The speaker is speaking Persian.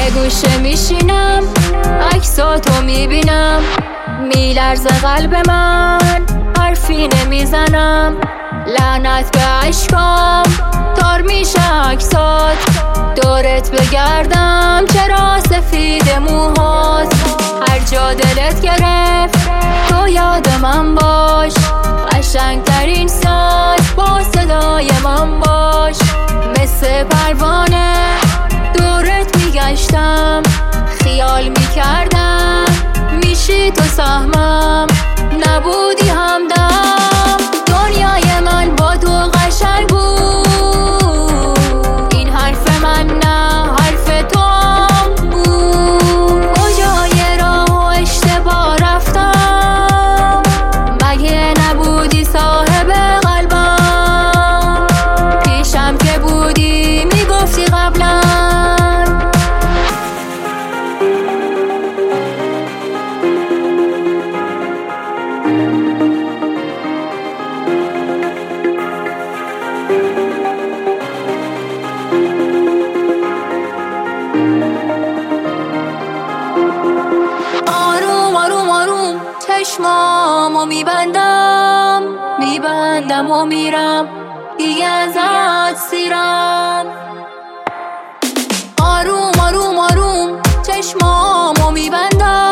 یه گوشه میشینم عکساتو میبینم، میلرزه قلب من حرفی نمیزنم. لعنت به عشقام تار میشه عکسات، دورت بگردم چرا سفید موهات. هر جا دلت گرفت تو یاد من باش، قشنگترین ساز با صدای من باش. مثل پروانه دورت میگشتم، خیال میکردم میشی تو سهمم، نبودی همدم. دنیای من با تو قشنگ بود، این حرف من نه حرف تو هم بود. کجای راه و اشتباه رفتم، مگه نبودی صاحب قلبم؟ پیشم که بودی میگفتی قبلا. آروم آروم آروم چشمامو میبندم و میرم، دیگه ازت سیرم. آروم آروم آروم چشمامو میبندم